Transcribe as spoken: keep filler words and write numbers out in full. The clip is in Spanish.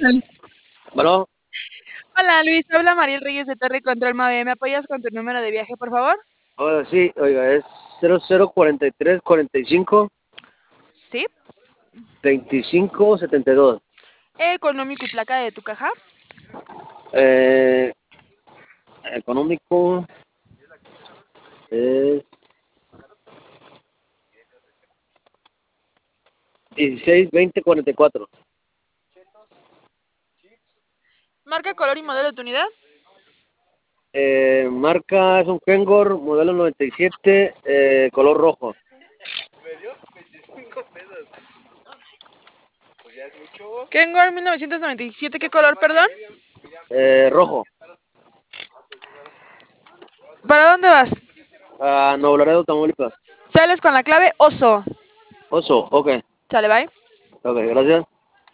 Bueno, Hola Luis, habla Mariel Reyes de Torre Control Mave. ¿Me apoyas con tu número de viaje, por favor? ahora sí, oiga, es cero cero cuarenta y tres cuarenta y cinco Sí. veinticinco setenta y dos. Económico y placa de tu caja. Eh, económico es dieciséis veinte cuarenta y cuatro. Marca, color y modelo de tu unidad. Eh, marca es un Kengor, modelo noventa y siete, eh, color rojo. Kangol mil novecientos noventa y siete. ¿Qué color, perdón? Eh, rojo. ¿Para dónde vas? A Nuevo Laredo, Tamaulipas. Sales con la clave oso. Oso, ok. Sale, bye. Ok, gracias.